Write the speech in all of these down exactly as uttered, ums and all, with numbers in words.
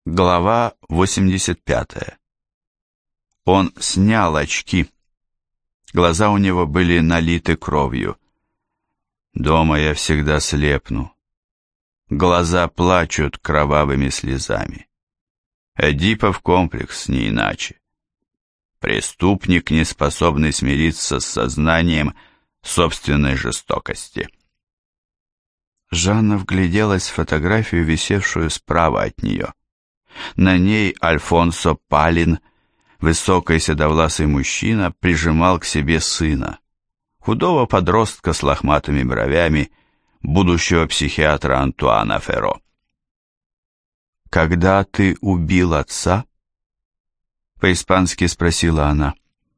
Глава восемьдесят пятая. Он снял очки. Глаза у него были налиты кровью. Дома я всегда слепну. Глаза плачут кровавыми слезами. Эдипов комплекс, не иначе. Преступник, не способный смириться с сознанием собственной жестокости. Жанна вгляделась в фотографию, висевшую справа от нее. На ней Альфонсо Палин, высокий седовласый мужчина, прижимал к себе сына, худого подростка с лохматыми бровями, будущего психиатра Антуана Ферро. «Когда ты убил отца?» — по-испански спросила она.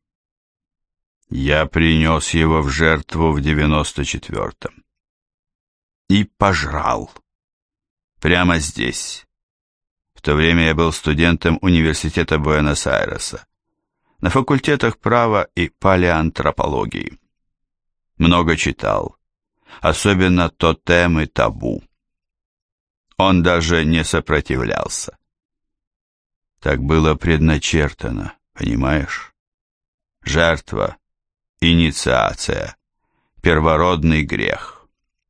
«Я принес его в жертву в девяносто четвертом. И пожрал. Прямо здесь. В то время я был студентом университета Буэнос-Айреса, на факультетах права и палеоантропологии. Много читал, особенно «Тотем» и «Табу». Он даже не сопротивлялся. Так было предначертано, понимаешь? Жертва, инициация, первородный грех.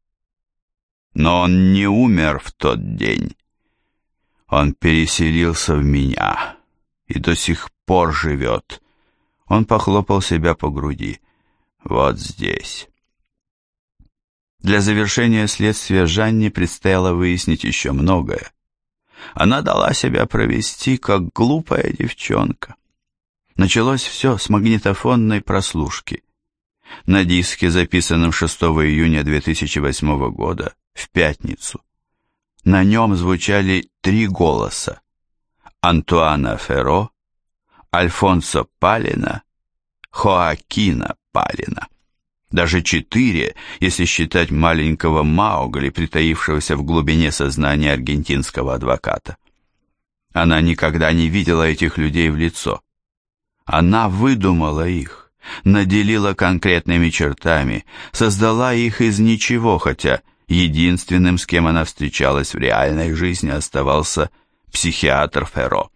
Но он не умер в тот день. Он переселился в меня и до сих пор живет. Он похлопал себя по груди. Вот здесь. Для завершения следствия Жанне предстояло выяснить еще многое. Она дала себя провести, как глупая девчонка. Началось все с магнитофонной прослушки. На диске, записанном шестого июня две тысячи восьмого года, в пятницу. На нем звучали три голоса: Антуана Ферро, Альфонсо Палина, Хоакина Палина. Даже четыре, если считать маленького Маугли, притаившегося в глубине сознания аргентинского адвоката. Она никогда не видела этих людей в лицо. Она выдумала их, наделила конкретными чертами, создала их из ничего, хотя единственным, с кем она встречалась в реальной жизни, оставался психиатр Ферро.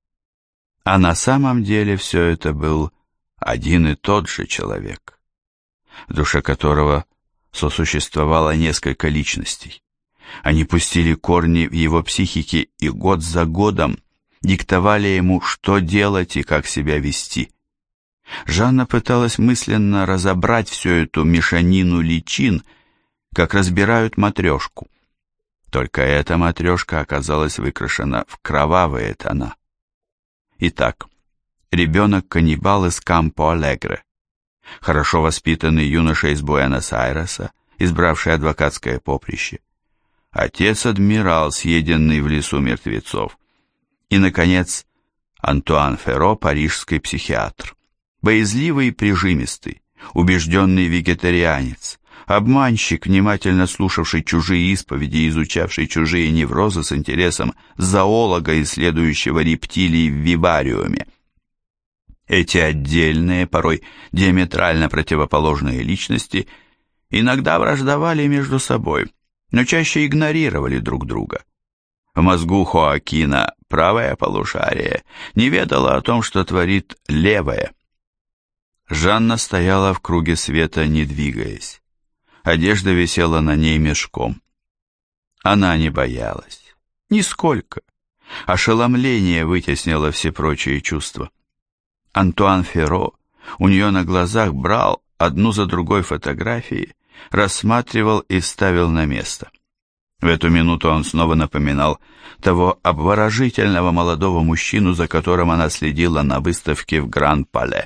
А на самом деле все это был один и тот же человек, в душе которого сосуществовало несколько личностей. Они пустили корни в его психике и год за годом диктовали ему, что делать и как себя вести. Жанна пыталась мысленно разобрать всю эту мешанину личин, как разбирают матрешку. Только эта матрешка оказалась выкрашена в кровавые тона. Итак, ребенок-каннибал из Кампо-Алегре, хорошо воспитанный юноша из Буэнос-Айреса, избравший адвокатское поприще, отец-адмирал, съеденный в лесу мертвецов, и, наконец, Антуан Ферро, парижский психиатр, боязливый и прижимистый, убежденный вегетарианец, обманщик, внимательно слушавший чужие исповеди и изучавший чужие неврозы с интересом зоолога, исследующего рептилий в вивариуме. Эти отдельные, порой диаметрально противоположные личности иногда враждовали между собой, но чаще игнорировали друг друга. В мозгу Хоакина правое полушарие не ведало о том, что творит левое. Жанна стояла в круге света, не двигаясь. Одежда висела на ней мешком. Она не боялась. Нисколько. Ошеломление вытеснило все прочие чувства. Антуан Ферро у нее на глазах брал одну за другой фотографии, рассматривал и ставил на место. В эту минуту он снова напоминал того обворожительного молодого мужчину, за которым она следила на выставке в Гран-Пале.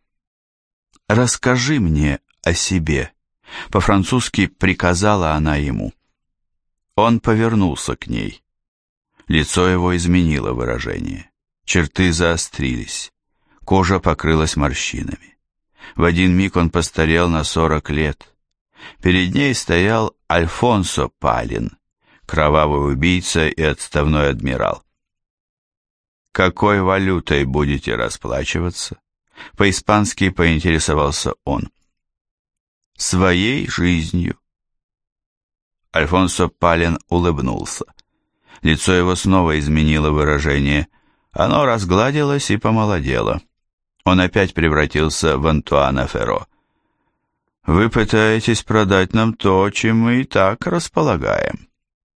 «Расскажи мне о себе», — по-французски приказала она ему. Он повернулся к ней. Лицо его изменило выражение. Черты заострились. Кожа покрылась морщинами. В один миг он постарел на сорок лет. Перед ней стоял Альфонсо Палин, кровавый убийца и отставной адмирал. «Какой валютой будете расплачиваться?» По-испански поинтересовался он. «Своей жизнью». Альфонсо Палин улыбнулся. Лицо его снова изменило выражение. Оно разгладилось и помолодело. Он опять превратился в Антуана Ферро. «Вы пытаетесь продать нам то, чем мы и так располагаем».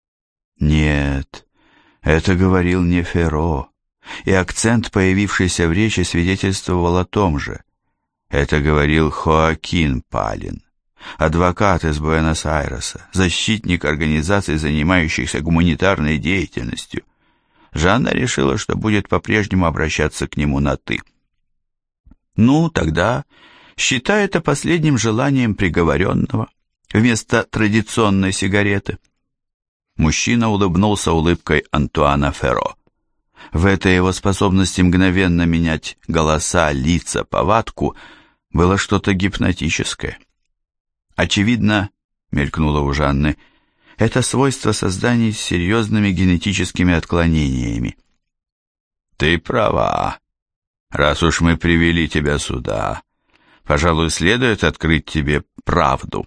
«Нет, это говорил не Ферро, и акцент, появившийся в речи, свидетельствовал о том же. Это говорил Хоакин Палин, адвокат из Буэнос-Айреса, защитник организаций, занимающихся гуманитарной деятельностью. Жанна решила, что будет по-прежнему обращаться к нему на «ты». «Ну, тогда считай это последним желанием приговоренного вместо традиционной сигареты». Мужчина улыбнулся улыбкой Антуана Ферро. В этой его способности мгновенно менять голоса, лица, повадку было что-то гипнотическое. Очевидно, мелькнуло у Жанны, это свойство созданий с серьезными генетическими отклонениями. «Ты права. Раз уж мы привели тебя сюда, пожалуй, следует открыть тебе правду.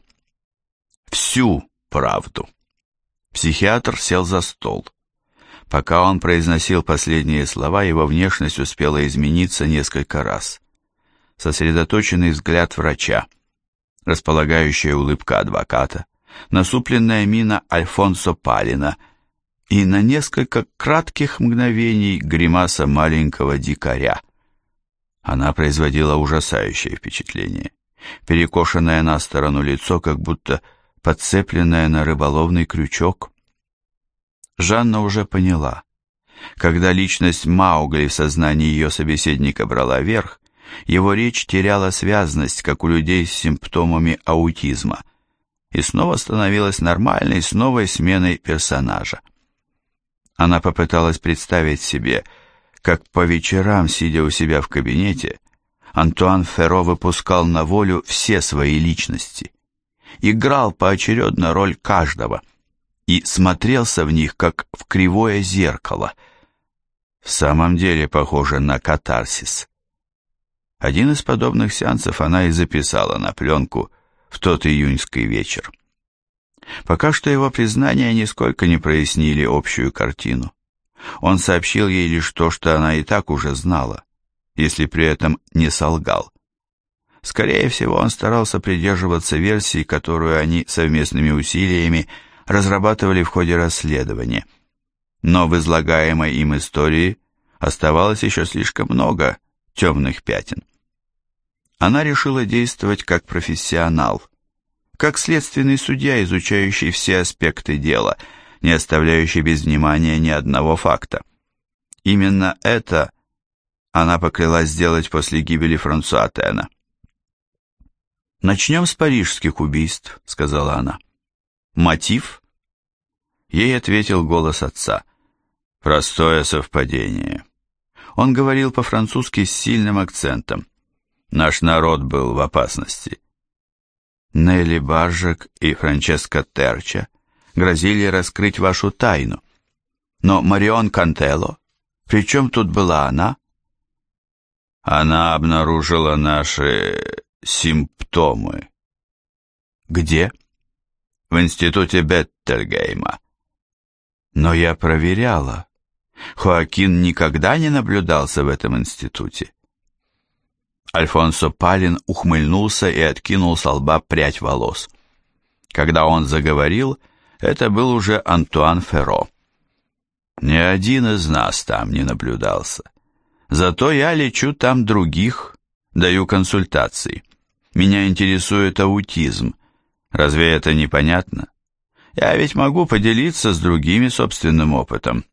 Всю правду». Психиатр сел за стол. Пока он произносил последние слова, его внешность успела измениться несколько раз. Сосредоточенный взгляд врача, располагающая улыбка адвоката, насупленная мина Альфонсо Палина и на несколько кратких мгновений гримаса маленького дикаря. Она производила ужасающее впечатление. Перекошенное на сторону лицо, как будто подцепленное на рыболовный крючок. Жанна уже поняла. Когда личность Маугли в сознании ее собеседника брала верх, его речь теряла связность, как у людей с симптомами аутизма, и снова становилась нормальной с новой сменой персонажа. Она попыталась представить себе, как по вечерам, сидя у себя в кабинете, Антуан Ферро выпускал на волю все свои личности, играл поочередно роль каждого и смотрелся в них, как в кривое зеркало. В самом деле похоже на катарсис. Один из подобных сеансов она и записала на пленку в тот июньский вечер. Пока что его признания нисколько не прояснили общую картину. Он сообщил ей лишь то, что она и так уже знала, если при этом не солгал. Скорее всего, он старался придерживаться версии, которую они совместными усилиями разрабатывали в ходе расследования. Но в излагаемой им истории оставалось еще слишком много темных пятен. Она решила действовать как профессионал, как следственный судья, изучающий все аспекты дела, не оставляющий без внимания ни одного факта. Именно это она поклялась сделать после гибели Франсуа Тена. «Начнем с парижских убийств», — сказала она. «Мотив?» Ей ответил голос отца. «Простое совпадение». Он говорил по-французски с сильным акцентом. «Наш народ был в опасности». Нелли Баржек и Франческо Терча грозили раскрыть вашу тайну. Но Марион Кантелло, при чем тут была она? Она обнаружила наши симптомы. Где? В институте Беттельгейма. Но я проверяла. Хоакин никогда не наблюдался в этом институте. Альфонсо Палин ухмыльнулся и откинул со лба прядь волос. Когда он заговорил, это был уже Антуан Ферро. Ни один из нас там не наблюдался. Зато я лечу там других, даю консультации. Меня интересует аутизм. Разве это непонятно? Я ведь могу поделиться с другими собственным опытом.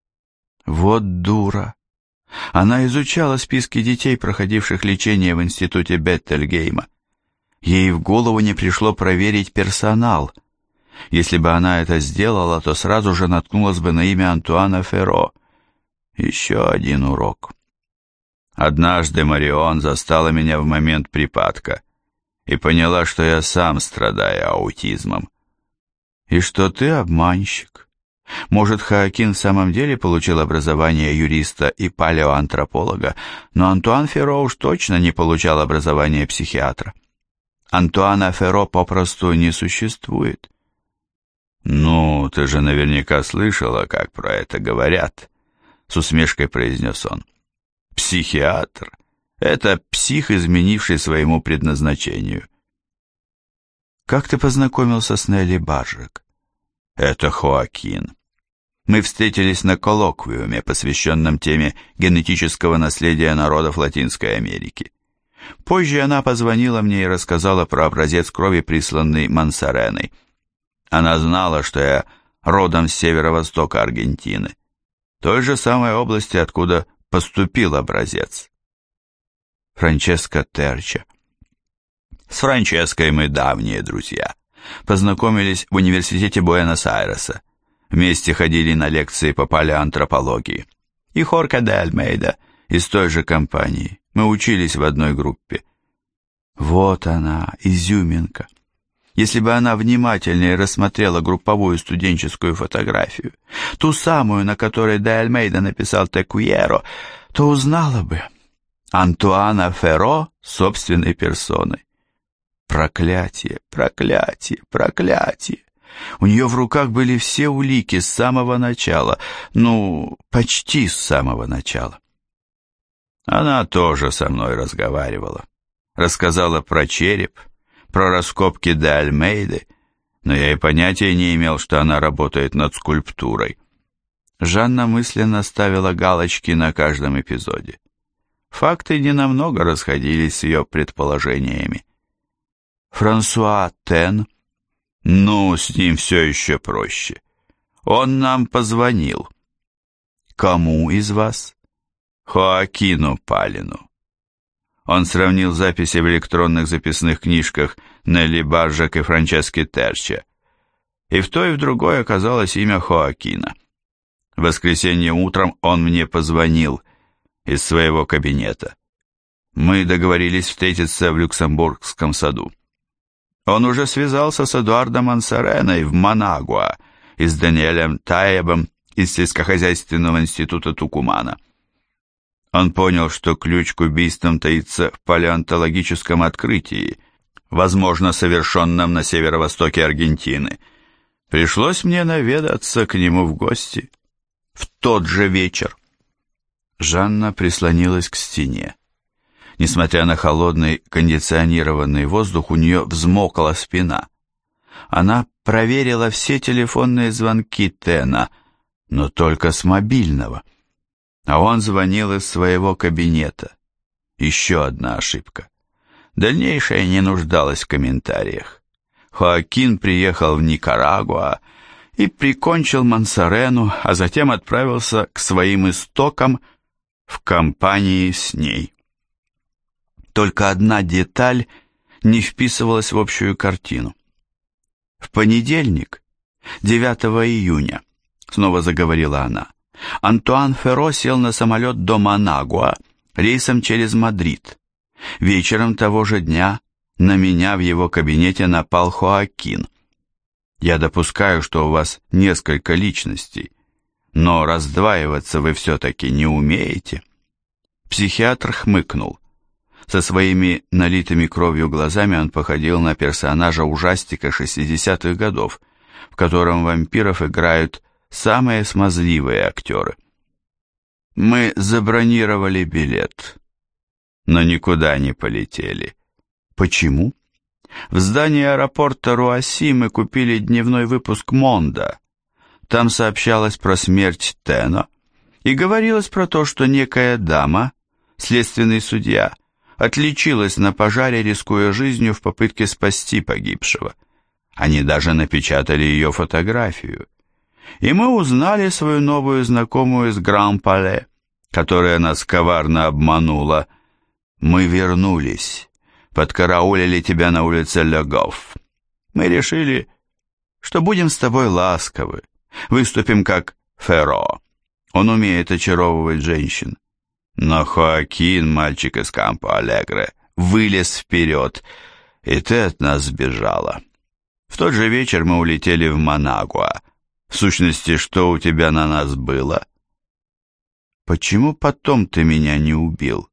Вот дура. Она изучала списки детей, проходивших лечение в институте Беттельгейма. Ей в голову не пришло проверить персонал. Если бы она это сделала, то сразу же наткнулась бы на имя Антуана Ферро. Еще один урок. Однажды Марион застала меня в момент припадка и поняла, что я сам страдаю аутизмом. И что ты обманщик. Может, Хоакин в самом деле получил образование юриста и палеоантрополога, но Антуан Ферро уж точно не получал образование психиатра. Антуана Ферро попросту не существует. «Ну, ты же наверняка слышала, как про это говорят», — с усмешкой произнес он. «Психиатр — это псих, изменивший своему предназначению». «Как ты познакомился с Нелли Баржек?» «Это Хоакин. Мы встретились на коллоквиуме, посвященном теме генетического наследия народов Латинской Америки. Позже она позвонила мне и рассказала про образец крови, присланный Мансареной. Она знала, что я родом с северо-востока Аргентины, той же самой области, откуда поступил образец». «Франческа Терча». «С Франческой мы давние друзья. Познакомились в университете Буэнос-Айреса. Вместе ходили на лекции по палеоантропологии. И Хорке де Альмейда из той же компании. Мы учились в одной группе». Вот она, изюминка. Если бы она внимательнее рассмотрела групповую студенческую фотографию, ту самую, на которой де Альмейда написал «Те куеро», то узнала бы Антуана Ферро собственной персоной. Проклятие, проклятие, проклятие. У нее в руках были все улики с самого начала, ну, почти с самого начала. Она тоже со мной разговаривала. Рассказала про череп, про раскопки де Альмейды, но я и понятия не имел, что она работает над скульптурой. Жанна мысленно ставила галочки на каждом эпизоде. Факты ненамного расходились с ее предположениями. Франсуа Тен, ну, с ним все еще проще. Он нам позвонил. Кому из вас? Хоакину Палину. Он сравнил записи в электронных записных книжках Нелли Баржек и Франчески Терча. И в той, и в другой оказалось имя Хоакина. В воскресенье утром он мне позвонил из своего кабинета. Мы договорились встретиться в Люксембургском саду. Он уже связался с Эдуардом Мансареной в Манагуа и с Даниэлем Таебом из сельскохозяйственного института Тукумана. Он понял, что ключ к убийствам таится в палеонтологическом открытии, возможно, совершенном на северо-востоке Аргентины. Пришлось мне наведаться к нему в гости в тот же вечер. Жанна прислонилась к стене. Несмотря на холодный кондиционированный воздух, у нее взмокла спина. Она проверила все телефонные звонки Тена, но только с мобильного. А он звонил из своего кабинета. Еще одна ошибка. Дальнейшая не нуждалась в комментариях. Хоакин приехал в Никарагуа и прикончил Мансарену, а затем отправился к своим истокам в компании с ней. Только одна деталь не вписывалась в общую картину. В понедельник, девятого июня, снова заговорила она, Антуан Ферро сел на самолет до Манагуа рейсом через Мадрид. Вечером того же дня на меня в его кабинете напал Хоакин. Я допускаю, что у вас несколько личностей, но раздваиваться вы все-таки не умеете. Психиатр хмыкнул. Со своими налитыми кровью глазами он походил на персонажа ужастика шестидесятых годов, в котором вампиров играют самые смазливые актеры. Мы забронировали билет, но никуда не полетели. Почему? В здании аэропорта Руасси мы купили дневной выпуск «Мондо». Там сообщалось про смерть Тена и говорилось про то, что некая дама, следственный судья, отличилась на пожаре, рискуя жизнью в попытке спасти погибшего. Они даже напечатали ее фотографию. И мы узнали свою новую знакомую из Гран-Пале, которая нас коварно обманула. Мы вернулись, подкараулили тебя на улице Ле Гофф. Мы решили, что будем с тобой ласковы, выступим как Ферро. Он умеет очаровывать женщин. Но Хоакин, мальчик из Кампо-Алегре, вылез вперед, и ты от нас сбежала. В тот же вечер мы улетели в Манагуа. В сущности, что у тебя на нас было? Почему потом ты меня не убил?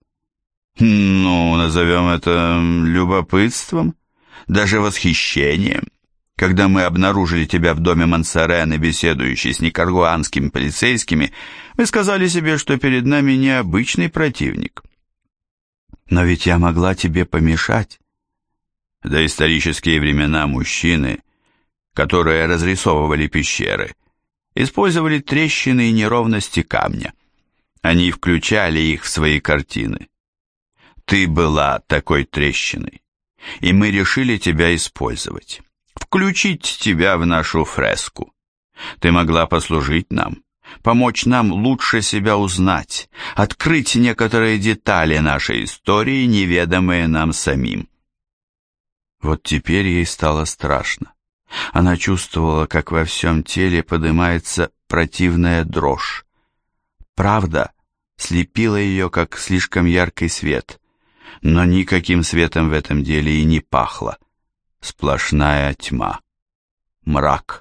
Ну, назовем это любопытством, даже восхищением. Когда мы обнаружили тебя в доме Монсорены, беседующей с никарагуанскими полицейскими, вы сказали себе, что перед нами необычный противник. Но ведь я могла тебе помешать. В доисторические времена мужчины, которые разрисовывали пещеры, использовали трещины и неровности камня. Они включали их в свои картины. Ты была такой трещиной, и мы решили тебя использовать, включить тебя в нашу фреску. Ты могла послужить нам, помочь нам лучше себя узнать, открыть некоторые детали нашей истории, неведомые нам самим. Вот теперь ей стало страшно. Она чувствовала, как во всем теле поднимается противная дрожь. Правда слепила ее, как слишком яркий свет, но никаким светом в этом деле и не пахло. Сплошная тьма, мрак.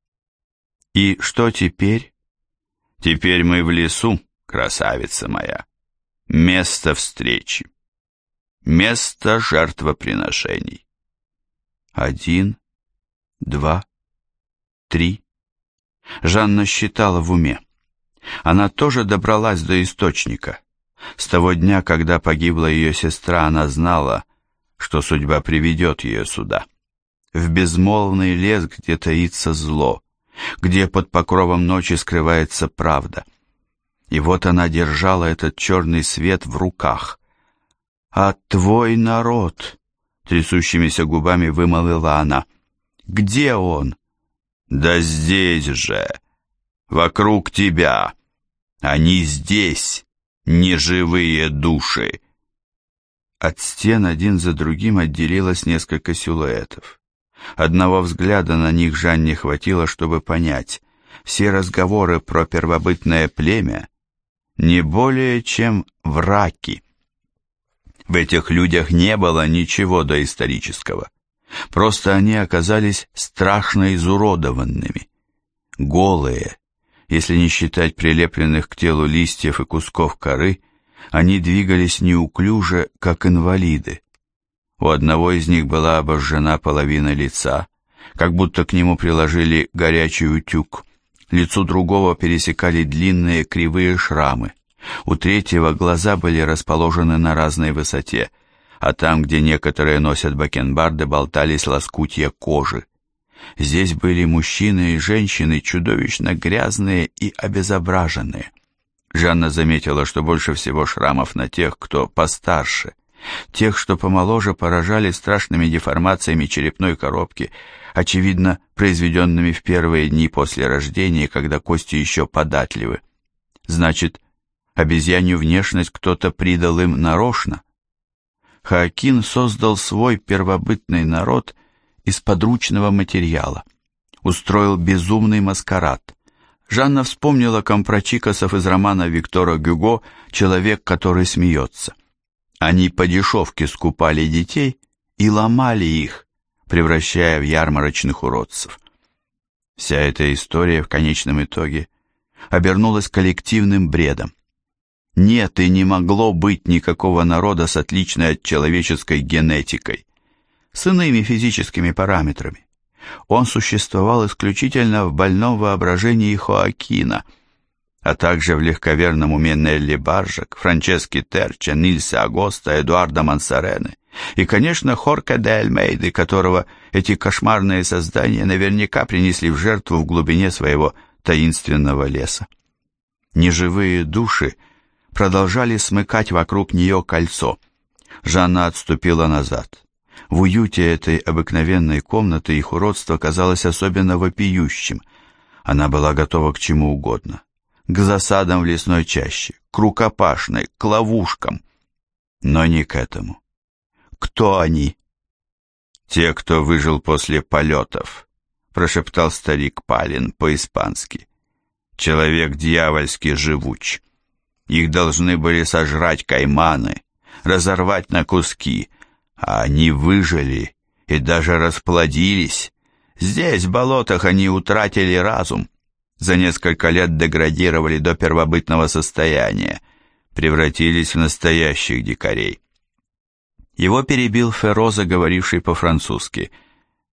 И что теперь? Теперь мы в лесу, красавица моя. Место встречи. Место жертвоприношений. Один, два, три. Жанна считала в уме. Она тоже добралась до источника. С того дня, когда погибла ее сестра, она знала, что судьба приведет ее сюда. В безмолвный лес, где таится зло, где под покровом ночи скрывается правда. И вот она держала этот черный свет в руках. «А твой народ!» — трясущимися губами вымолвила она. «Где он?» «Да здесь же! Вокруг тебя! Они здесь, неживые души!» От стен один за другим отделилось несколько силуэтов. Одного взгляда на них Жанне хватило, чтобы понять. Все разговоры про первобытное племя не более чем враки. В этих людях не было ничего доисторического. Просто они оказались страшно изуродованными. Голые, если не считать прилепленных к телу листьев и кусков коры, они двигались неуклюже, как инвалиды. У одного из них была обожжена половина лица, как будто к нему приложили горячий утюг. Лицу другого пересекали длинные кривые шрамы. У третьего глаза были расположены на разной высоте, а там, где некоторые носят бакенбарды, болтались лоскутья кожи. Здесь были мужчины и женщины, чудовищно грязные и обезображенные. Жанна заметила, что больше всего шрамов на тех, кто постарше. Тех, что помоложе, поражали страшными деформациями черепной коробки, очевидно, произведенными в первые дни после рождения, когда кости еще податливы. Значит, обезьянью внешность кто-то придал им нарочно. Хоакин создал свой первобытный народ из подручного материала, устроил безумный маскарад. Жанна вспомнила компрочикосов из романа Виктора Гюго «Человек, который смеется». Они по дешевке скупали детей и ломали их, превращая в ярмарочных уродцев. Вся эта история в конечном итоге обернулась коллективным бредом. Нет и не могло быть никакого народа с отличной от человеческой генетикой, с иными физическими параметрами. Он существовал исключительно в больном воображении Хоакина, а также в легковерном уме Нелли Баржак, Франчески Терча, Нильса Агоста, Эдуарда Монсорены и, конечно, Хорке де Альмейды, которого эти кошмарные создания наверняка принесли в жертву в глубине своего таинственного леса. Неживые души продолжали смыкать вокруг нее кольцо. Жанна отступила назад. В уюте этой обыкновенной комнаты их уродство казалось особенно вопиющим. Она была готова к чему угодно. К засадам в лесной чаще, к рукопашной, к ловушкам. Но не к этому. Кто они? Те, кто выжил после полетов, прошептал старик Палин по-испански. Человек дьявольски живуч. Их должны были сожрать кайманы, разорвать на куски, а они выжили и даже расплодились. Здесь, в болотах, они утратили разум. За несколько лет деградировали до первобытного состояния, превратились в настоящих дикарей. Его перебил Фероза, говоривший по-французски.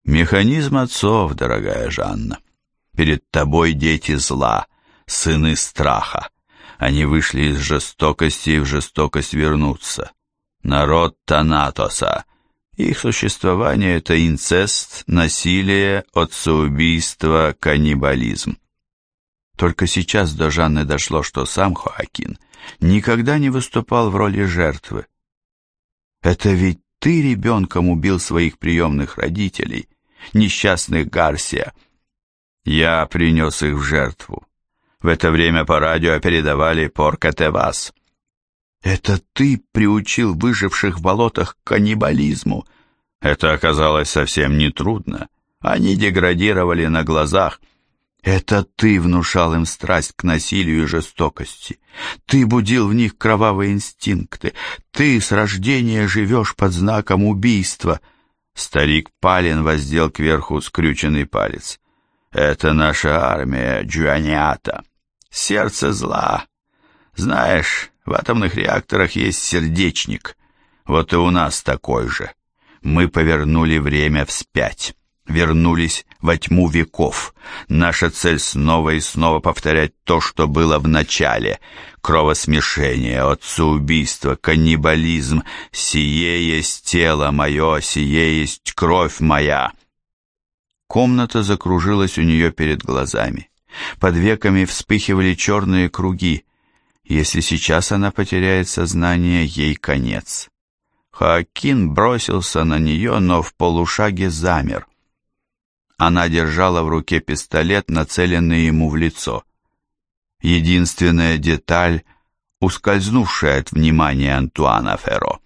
Механизм отцов, дорогая Жанна. Перед тобой дети зла, сыны страха. Они вышли из жестокости и в жестокость вернутся. Народ Танатоса. Их существование — это инцест, насилие, отцеубийство, каннибализм. Только сейчас до Жанны дошло, что сам Хоакин никогда не выступал в роли жертвы. Это ведь ты ребенком убил своих приемных родителей, несчастных Гарсия. Я принес их в жертву. В это время по радио передавали «Порка-те-вас». Это ты приучил выживших в болотах к каннибализму. Это оказалось совсем нетрудно. Они деградировали на глазах. Это ты внушал им страсть к насилию и жестокости. Ты будил в них кровавые инстинкты. Ты с рождения живешь под знаком убийства. Старик Палин воздел кверху скрюченный палец. Это наша армия, Джуаниата. Сердце зла. Знаешь, в атомных реакторах есть сердечник. Вот и у нас такой же. Мы повернули время вспять. Вернулись во тьму веков. Наша цель снова и снова повторять то, что было в начале. Кровосмешение, отцеубийство, каннибализм. Сие есть тело мое, сие есть кровь моя. Комната закружилась у нее перед глазами. Под веками вспыхивали черные круги. Если сейчас она потеряет сознание, ей конец. Хоакин бросился на нее, но в полушаге замер. Она держала в руке пистолет, нацеленный ему в лицо. Единственная деталь, ускользнувшая от внимания Антуана Ферро.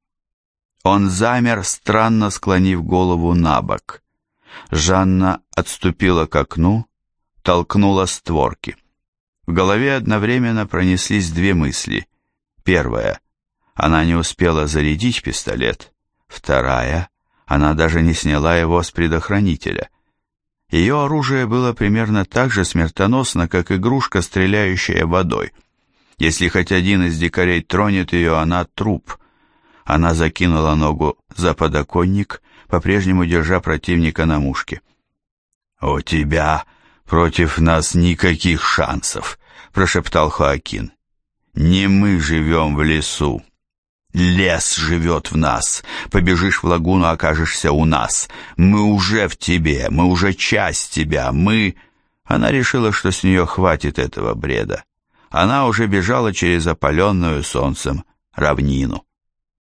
Он замер, странно склонив голову на бок. Жанна отступила к окну, толкнула створки. В голове одновременно пронеслись две мысли. Первая — она не успела зарядить пистолет. Вторая — она даже не сняла его с предохранителя. Ее оружие было примерно так же смертоносно, как игрушка, стреляющая водой. Если хоть один из дикарей тронет ее, она труп. Она закинула ногу за подоконник, по-прежнему держа противника на мушке. «У тебя против нас никаких шансов», — прошептал Хоакин. «Не мы живем в лесу. Лес живет в нас. Побежишь в лагуну, окажешься у нас. Мы уже в тебе, мы уже часть тебя, мы...» Она решила, что с нее хватит этого бреда. Она уже бежала через опаленную солнцем равнину.